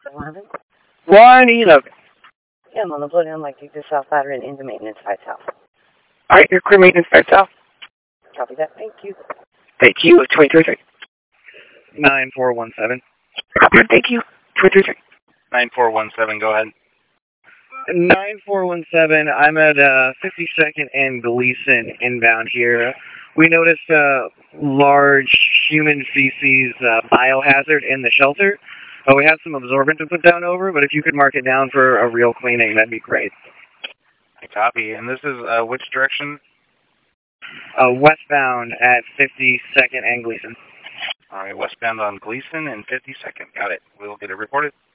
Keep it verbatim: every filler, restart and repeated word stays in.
eleven? one eleven. Yeah, I'm on the floating on like take the South Ladder and into maintenance five South. Alright, your crew maintenance five South. Copy that. Thank you. Thank you, twenty-three three. nine four one seven. Copy, thank you, twenty-three three. nine four one seven, go ahead. nine four one seven, I'm at uh, fifty-second and Gleason inbound here. We noticed a large human feces uh, biohazard in the shelter. Uh, we have some absorbent to put down over, but if you could mark it down for a real cleaning, that'd be great. I copy. And this is uh, which direction? Uh, westbound at fifty-second and Gleason. All right, westbound on Gleason and fifty-second. Got it. We'll get it reported.